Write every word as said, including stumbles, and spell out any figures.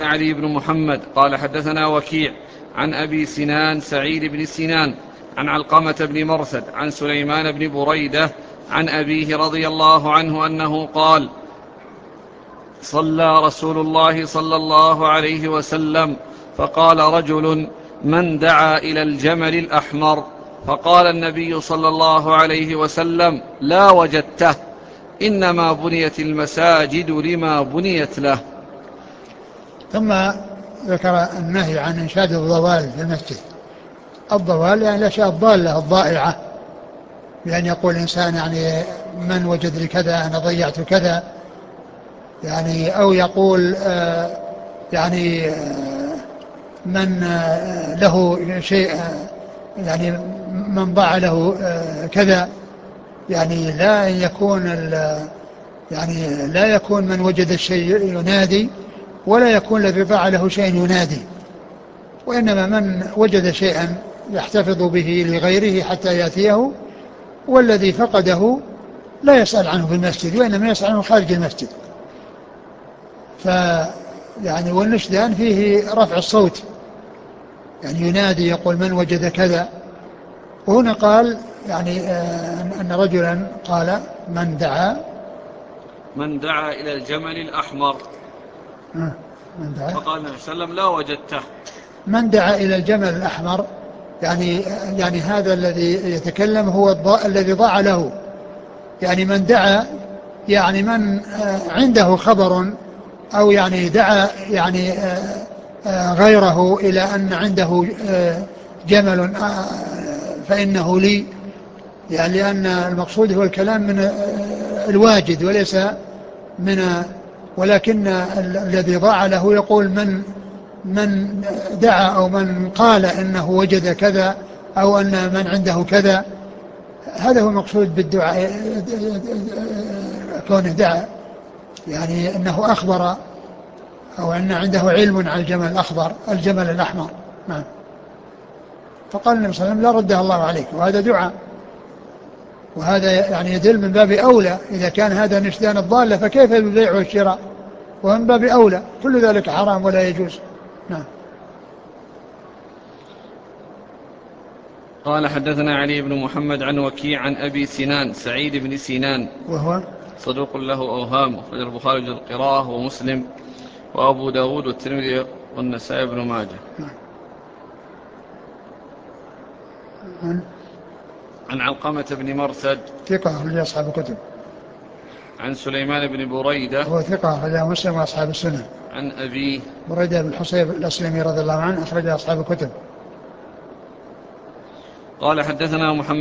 علي بن محمد قال حدثنا وكيع عن أبي سنان سعيد بن سنان عن علقمة بن مرثد عن سليمان بن بريدة عن أبيه رضي الله عنه أنه قال: صلى رسول الله صلى الله عليه وسلم فقال رجل: من دعا إلى الجمل الأحمر؟ فقال النبي صلى الله عليه وسلم: لا وجدته، إنما بنيت المساجد لما بنيت له. ثم ذكر النهي عن إنشاد الضوال في المسجد. الضوال يعني الأشياء الضالة الضائعة، يعني يقول الإنسان يعني من وجد لي كذا أنا ضيعت كذا، يعني أو يقول آه يعني آه من آه له شيء آه يعني من ضاع له آه كذا، يعني لا يكون يعني لا يكون من وجد الشيء ينادي، ولا يكون الذي ضاع له شيء ينادي، وإنما من وجد شيئا يحتفظ به لغيره حتى يأتيه، والذي فقده لا يسأل عنه في المسجد، وإنما يسأل عنه خارج المسجد. ف يعني والنشدان فيه رفع الصوت، يعني ينادي يقول من وجد كذا. وهنا قال يعني آه أن رجلا قال من دعا من دعا إلى الجمل الأحمر آه من دعا فقال النبي صلى الله عليه وسلم: لا وجدته. من دعا إلى الجمل الأحمر يعني يعني هذا الذي يتكلم هو الضاء الذي ضاع له، يعني من دعا يعني من عنده خبر أو يعني دعا يعني غيره إلى أن عنده جمل فإنه لي، يعني لأن المقصود هو الكلام من الواجد وليس من، ولكن الذي ضاع له يقول من من دعا أو من قال إنه وجد كذا أو أن من عنده كذا، هذا هو المقصود بالدعاء، كونه دعا يعني أنه أخبر أو أن عنده علم على الجمل الأخضر الجمل الأحمر. نعم. فقال النبي صلى الله عليه وسلم: لا ردها الله عليك، وهذا دعاء، وهذا يعني يدل من باب أولى إذا كان هذا نشدان الضالة فكيف البيع والشراء، ومن باب أولى كل ذلك حرام ولا يجوز. نعم. قال حدثنا علي بن محمد عن وكيع عن أبي سنان سعيد بن سنان وهو صدوق له أوهام، أخرج البخاري في القراءة ومسلم وأبو داود والترمذي والنسائي بن ماجه. عن عن علقمة بن مرثد ثقة أخرج أصحاب الكتب. عن سليمان بن بريدة هو ثقة أخرج مسلم وأصحاب السنن. عن أبيه بريدة بن الحصيب الأسلمي رضي الله عنه أخرج أصحاب الكتب. قال حدثنا محمد